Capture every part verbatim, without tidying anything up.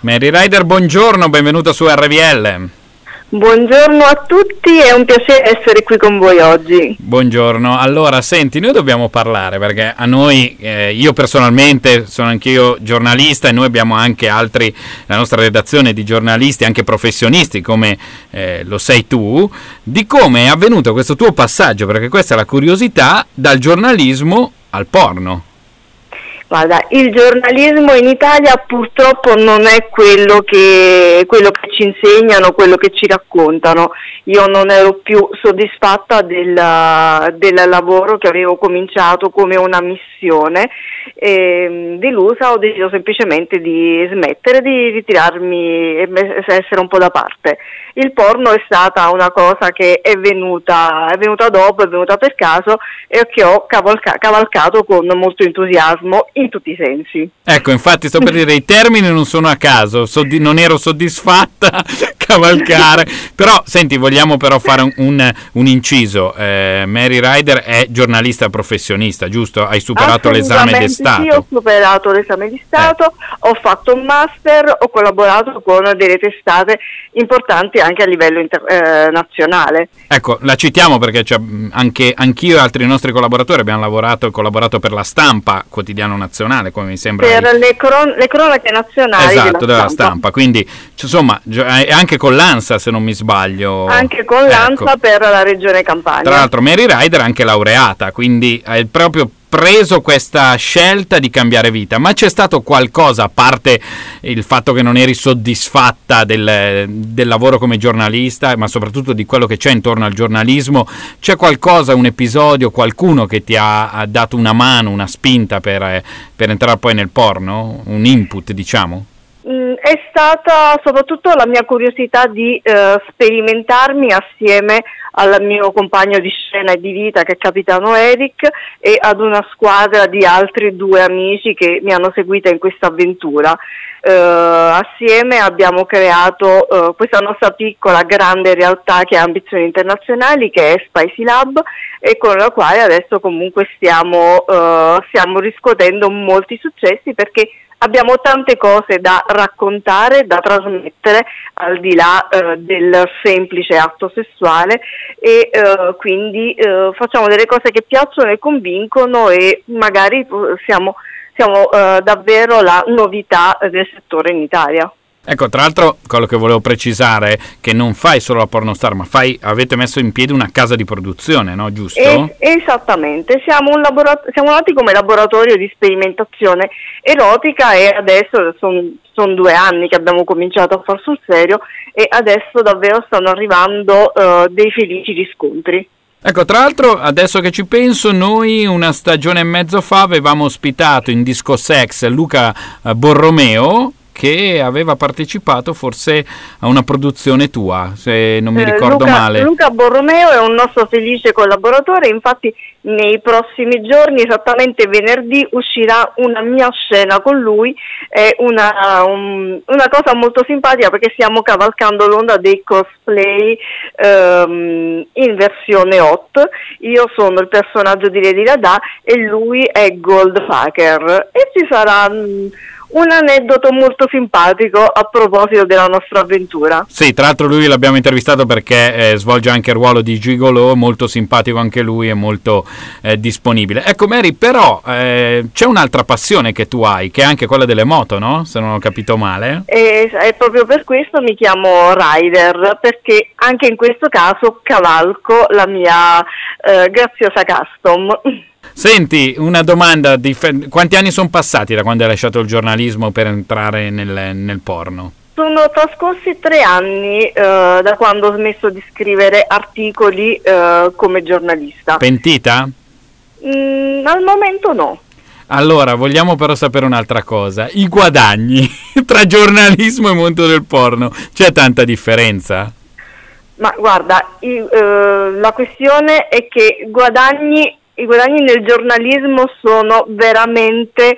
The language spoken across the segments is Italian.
Mary Rider, buongiorno, benvenuta su R V L. Buongiorno a tutti, è un piacere essere qui con voi oggi. Buongiorno, allora senti, noi dobbiamo parlare perché a noi, eh, io personalmente sono anch'io giornalista e noi abbiamo anche altri, la nostra redazione di giornalisti, anche professionisti come eh, lo sei tu, di come è avvenuto questo tuo passaggio, perché questa è la curiosità, dal giornalismo al porno. Guarda, il giornalismo in Italia purtroppo non è quello che, quello che ci insegnano, quello che ci raccontano. Io non ero più soddisfatta del, del lavoro che avevo cominciato come una missione, e, delusa ho deciso semplicemente di smettere, di ritirarmi e essere un po' da parte. Il porno è stata una cosa che è venuta, è venuta dopo, è venuta per caso e che ho cavalca- cavalcato con molto entusiasmo in tutti i sensi. Ecco, infatti sto per dire, i termini non sono a caso, Soddi- non ero soddisfatta, cavalcare, però senti, vogliamo però fare un, un, un inciso, eh, Mary Rider è giornalista professionista, giusto? Hai superato l'esame di Stato? Sì, ho superato l'esame di Stato, eh. ho fatto un master, ho collaborato con delle testate importanti anche a livello inter- eh, nazionale. Ecco, la citiamo perché cioè, anche anch'io e altri nostri collaboratori abbiamo lavorato e collaborato per La Stampa, quotidiano nazionale, come mi sembra. Per hai... le, cron- le cronache nazionali esatto, della della stampa. stampa. Quindi, insomma, anche con l'ANSA, se non mi sbaglio. Anche con l'ANSA, ecco, per la regione Campania. Tra l'altro Mary Rider è anche laureata, quindi è proprio preso questa scelta di cambiare vita, ma c'è stato qualcosa, a parte il fatto che non eri soddisfatta del, del lavoro come giornalista, ma soprattutto di quello che c'è intorno al giornalismo, c'è qualcosa, un episodio, qualcuno che ti ha, ha dato una mano, una spinta per, per entrare poi nel porno? Un input, diciamo? Mm, è stata soprattutto la mia curiosità di eh, sperimentarmi assieme al mio compagno di scena e di vita che è Capitano Eric e ad una squadra di altri due amici che mi hanno seguita in questa avventura. Eh, assieme abbiamo creato eh, questa nostra piccola grande realtà che ha ambizioni internazionali, che è Spicy Lab, e con la quale adesso comunque stiamo, eh, stiamo riscuotendo molti successi perché abbiamo tante cose da raccontare, da trasmettere al di là eh, del semplice atto sessuale e eh, quindi eh, facciamo delle cose che piacciono e convincono e magari siamo, siamo eh, davvero la novità del settore in Italia. Ecco, tra l'altro quello che volevo precisare è che non fai solo la pornostar, ma fai, avete messo in piedi una casa di produzione, no? Giusto? Es- esattamente, siamo, un laborat- siamo nati come laboratorio di sperimentazione erotica e adesso sono son due anni che abbiamo cominciato a far sul serio e adesso davvero stanno arrivando uh, dei felici riscontri. Ecco, tra l'altro, adesso che ci penso, noi una stagione e mezzo fa avevamo ospitato in Disco Sex Luca Borromeo, che aveva partecipato forse a una produzione tua, se non mi eh, ricordo Luca, male. Luca Borromeo è un nostro felice collaboratore, infatti nei prossimi giorni, esattamente venerdì, uscirà una mia scena con lui, è una, un, una cosa molto simpatica perché stiamo cavalcando l'onda dei cosplay um, in versione hot. Io sono il personaggio di Lady Dada e lui è Goldfucker e ci sarà um, un aneddoto molto simpatico a proposito della nostra avventura. Sì, tra l'altro lui l'abbiamo intervistato perché eh, svolge anche il ruolo di gigolò, molto simpatico anche lui e molto eh, disponibile. Ecco Mary, però eh, c'è un'altra passione che tu hai, che è anche quella delle moto, no? Se non ho capito male. E, e proprio per questo mi chiamo Rider, perché anche in questo caso cavalco la mia eh, graziosa custom. Senti, una domanda, di, quanti anni sono passati da quando hai lasciato il giornalismo per entrare nel, nel porno? Sono trascorsi tre anni eh, da quando ho smesso di scrivere articoli eh, come giornalista. Pentita? Mm, al momento no. Allora, vogliamo però sapere un'altra cosa. I guadagni tra giornalismo e mondo del porno, c'è tanta differenza? Ma guarda, i, eh, la questione è che guadagni I guadagni nel giornalismo sono veramente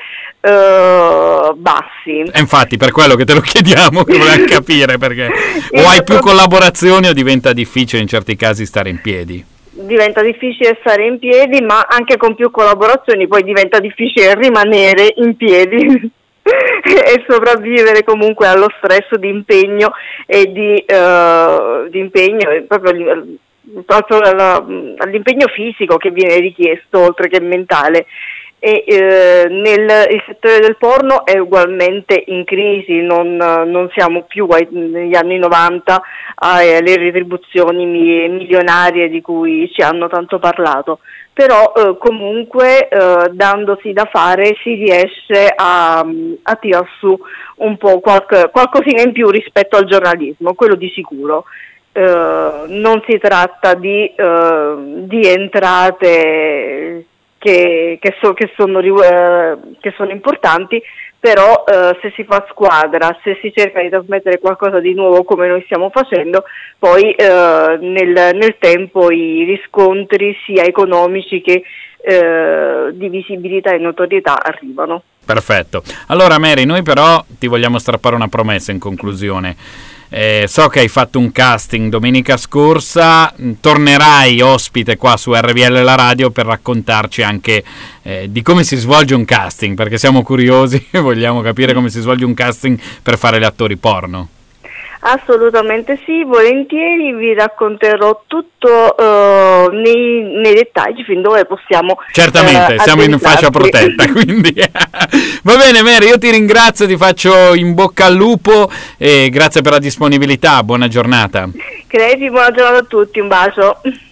uh, bassi. E infatti per quello che te lo chiediamo, che volevamo capire, perché o hai più collaborazioni o diventa difficile in certi casi stare in piedi. Diventa difficile stare in piedi, ma anche con più collaborazioni poi diventa difficile rimanere in piedi. e sopravvivere comunque allo stress di impegno e di, uh, di impegno proprio, proprio alla, all'impegno fisico che viene richiesto oltre che mentale. E eh, nel il settore del porno è ugualmente in crisi, non, non siamo più ai, negli anni novanta alle retribuzioni milionarie di cui ci hanno tanto parlato, però eh, comunque eh, dandosi da fare si riesce a, a tirar su un po' qualche, qualcosina in più rispetto al giornalismo, quello di sicuro. Eh, non si tratta di, eh, di entrate Che, che, so, che, sono, eh, che sono importanti, però eh, se si fa squadra, se si cerca di trasmettere qualcosa di nuovo come noi stiamo facendo, poi eh, nel, nel tempo i riscontri sia economici che eh, di visibilità e notorietà arrivano. Perfetto. Allora Mary, noi però ti vogliamo strappare una promessa in conclusione. Eh, so che hai fatto un casting domenica scorsa, tornerai ospite qua su R V L La Radio per raccontarci anche eh, di come si svolge un casting, perché siamo curiosi e vogliamo capire come si svolge un casting per fare gli attori porno. Assolutamente sì, volentieri vi racconterò tutto uh, nei, nei dettagli fin dove possiamo. Certamente, uh, siamo in fascia protetta, quindi va bene Mary, io ti ringrazio, ti faccio in bocca al lupo e grazie per la disponibilità, buona giornata. Credi, buona giornata a tutti, un bacio.